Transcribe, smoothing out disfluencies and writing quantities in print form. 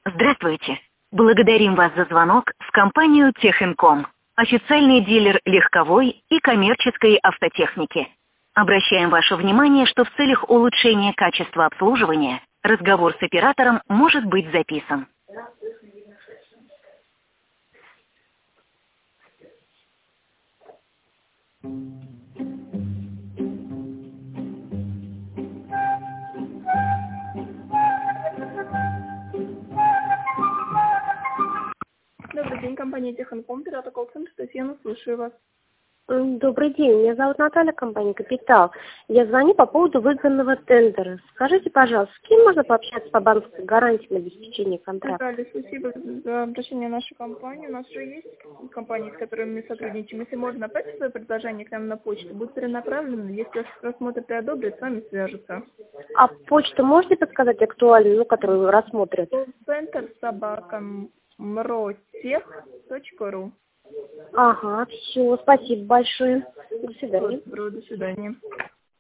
Здравствуйте. Благодарим вас за звонок в компанию Техинком, официальный дилер легковой и коммерческой автотехники. Обращаем ваше внимание, что в целях улучшения качества обслуживания разговор с оператором может быть записан. Добрый день, компания Техинком, оператор колл-центр Татьяна, слушаю вас. Добрый день, меня зовут Наталья, компания «Капитал». Я звоню по поводу выгодного тендера. Скажите, пожалуйста, с кем можно пообщаться по банковской гарантии на обеспечение контракта? Наталья, спасибо за обращение в нашу компанию. У нас уже есть компании, с которыми мы сотрудничаем. Если можно, отправьте свое предложение к нам на почту, будет перенаправлено. Если рассмотрят и одобрят, с вами свяжутся. А почту можете подсказать актуальную, которую рассмотрят? Колл-центр @mrotech.ru. Ага, все, спасибо большое. До свидания. До свидания.